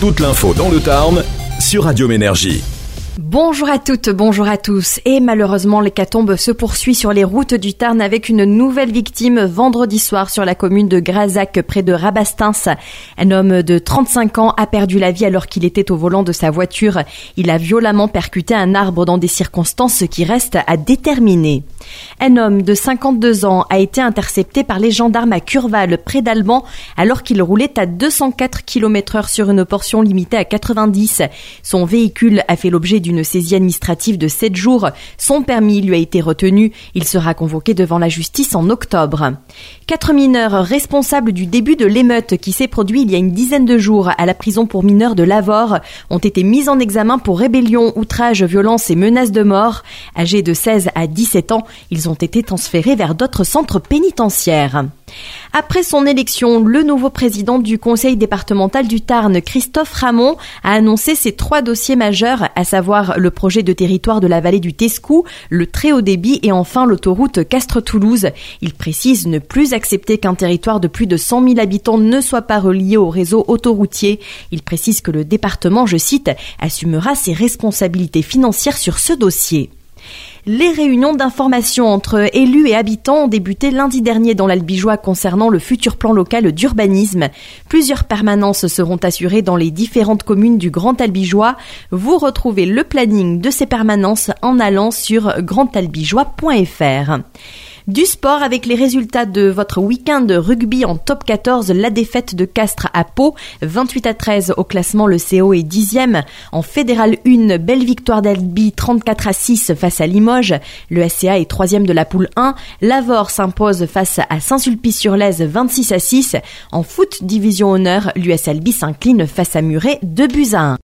Toute l'info dans le Tarn sur Radio Ménergie. Bonjour à toutes, bonjour à tous. Et malheureusement, l'hécatombe se poursuit sur les routes du Tarn avec une nouvelle victime vendredi soir sur la commune de Grazac, près de Rabastens. Un homme de 35 ans a perdu la vie alors qu'il était au volant de sa voiture. Il a violemment percuté un arbre dans des circonstances qui restent à déterminer. Un homme de 52 ans a été intercepté par les gendarmes à Curval, près d'Alban, alors qu'il roulait à 204 km/h sur une portion limitée à 90. Son véhicule a fait l'objet d'une saisie administrative de 7 jours. Son permis lui a été retenu. Il sera convoqué devant la justice en octobre. 4 mineurs responsables du début de l'émeute qui s'est produit il y a une dizaine de jours à la prison pour mineurs de Lavore ont été mis en examen pour rébellion, outrage, violence et menace de mort. Âgés de 16 à 17 ans, ils ont été transférés vers d'autres centres pénitentiaires. Après son élection, le nouveau président du conseil départemental du Tarn, Christophe Ramon, a annoncé ses 3 dossiers majeurs, à savoir le projet de territoire de la vallée du Tescou, le très haut débit et enfin l'autoroute Castres-Toulouse. Il précise ne plus accepter qu'un territoire de plus de 100 000 habitants ne soit pas relié au réseau autoroutier. Il précise que le département, je cite, assumera ses responsabilités financières sur ce dossier. Les réunions d'information entre élus et habitants ont débuté lundi dernier dans l'Albigeois concernant le futur plan local d'urbanisme. Plusieurs permanences seront assurées dans les différentes communes du Grand Albigeois. Vous retrouvez le planning de ces permanences en allant sur grandalbigeois.fr. Du sport avec les résultats de votre week-end de rugby en top 14, la défaite de Castres à Pau, 28-13 au classement, le CO est 10e. En Fédéral 1, belle victoire d'Albi 34-6 face à Limoges. Le SCA est 3e de la poule 1. Lavore s'impose face à Saint-Sulpice-sur-Lèze 26-6. En foot division honneur, l'US Albi s'incline face à Muret 2-1.